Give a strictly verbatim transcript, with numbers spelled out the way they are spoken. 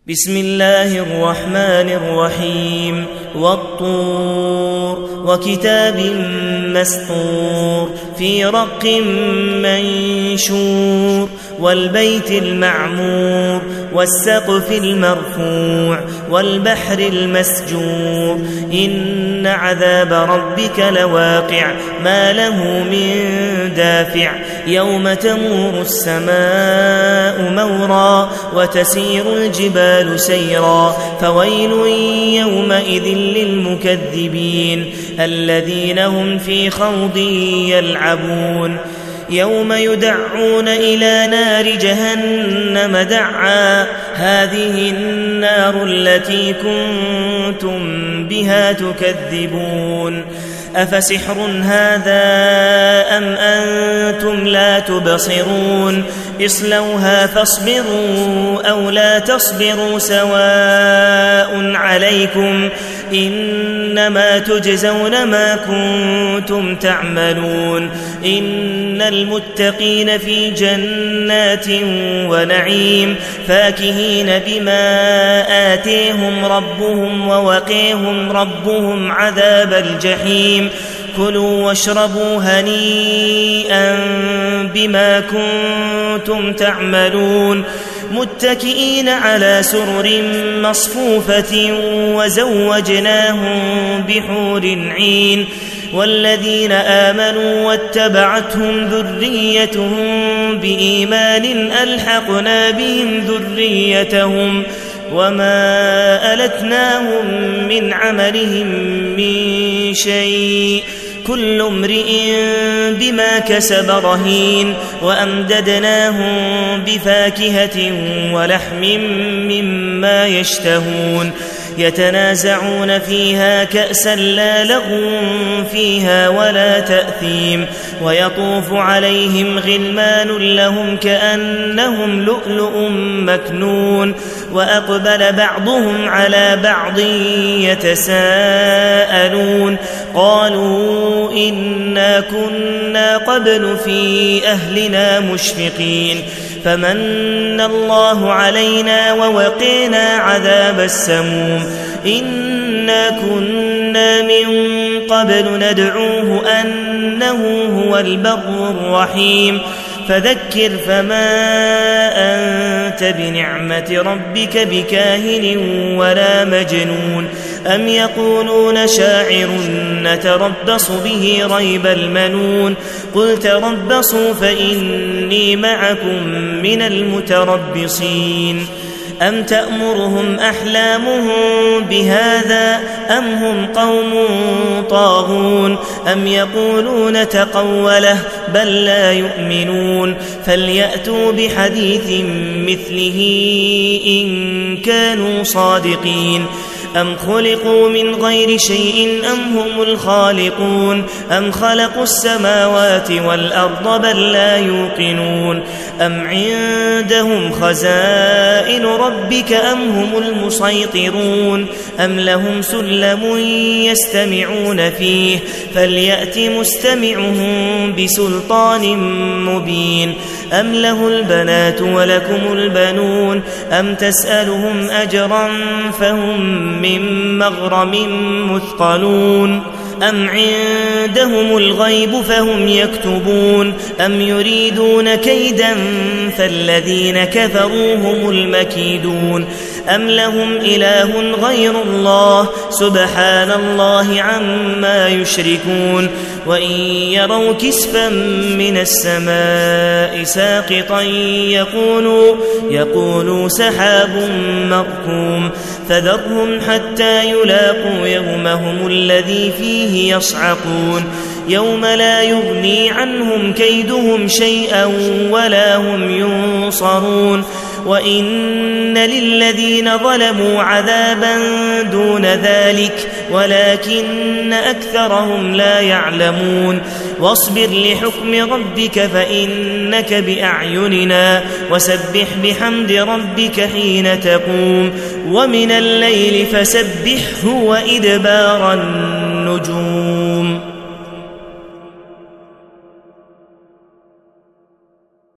بسم الله الرحمن الرحيم والطور وكتاب مسطور في رق منشور والبيت المعمور والسقف المرفوع والبحر المسجور إن عذاب ربك لواقع ما له من دافع يوم تمور السماء مورا وتسير الجبال سيرا فويل يومئذ للمكذبين الذين هم في خوض يلعبون يوم يدعون إلى نار جهنم دعا هذه النار التي كنتم بها تكذبون أفسحر هذا أم أنتم لا تبصرون اصلوها فاصبروا أو لا تصبروا سواء عليكم إنما تجزون ما كنتم تعملون إن المتقين في جنات ونعيم فاكهين بما آتيهم ربهم ووقيهم ربهم عذاب الجحيم كلوا واشربوا هنيئا بما كنتم تعملون متكئين على سرر مصفوفة وزوجناهم بحور عين والذين آمنوا واتبعتهم ذريتهم بإيمان ألحقنا بهم ذريتهم وما ألتناهم من عملهم من شيء كل امرئ بما كسب رهين وأمددناهم بفاكهة ولحم مما يشتهون يتنازعون فيها كأسا لا لغو فيها ولا تأثيم ويطوف عليهم غلمان لهم كأنهم لؤلؤ مكنون وأقبل بعضهم على بعض يتساءلون قالوا إنا كنا قبل في أهلنا مشفقين فمن الله علينا ووقينا عذاب السموم إنا كنا من قبل ندعوه أنه هو البر الرحيم فذكر فما أنت بنعمة ربك بكاهن ولا مجنون أم يقولون شاعر نتربص به ريب المنون قل تربصوا فإني معكم من المتربصين أم تأمرهم أحلامهم بهذا أم هم قوم طاغون أم يقولون تقوله بل لا يؤمنون فليأتوا بحديث مثله إن كانوا صادقين أم خلقوا من غير شيء أم هم الخالقون أم خلقوا السماوات والأرض بل لا يوقنون أم عندهم خزائن ربك أم هم المسيطرون أم لهم سلم يستمعون فيه فليأت مستمعهم بسلطان مبين أم له البنات ولكم البنون أم تسألهم أجرا فهم من مغرم مثقلون أم عندهم الغيب فهم يكتبون أم يريدون كيدا فالذين كفروا هم المكيدون أم لهم إله غير الله سبحان الله عما يشركون وإن يروا كسفا من السماء ساقطا يقولوا, يقولوا سحاب مركوم فذرهم حتى يلاقوا يومهم الذي فيه يصعقون يوم لا يغني عنهم كيدهم شيئا ولا هم ينصرون وإن للذين ظلموا عذابا دون ذلك ولكن أكثرهم لا يعلمون واصبر لحكم ربك فإنك بأعيننا وسبح بحمد ربك حين تقوم ومن الليل فسبحه وإدبار النجوم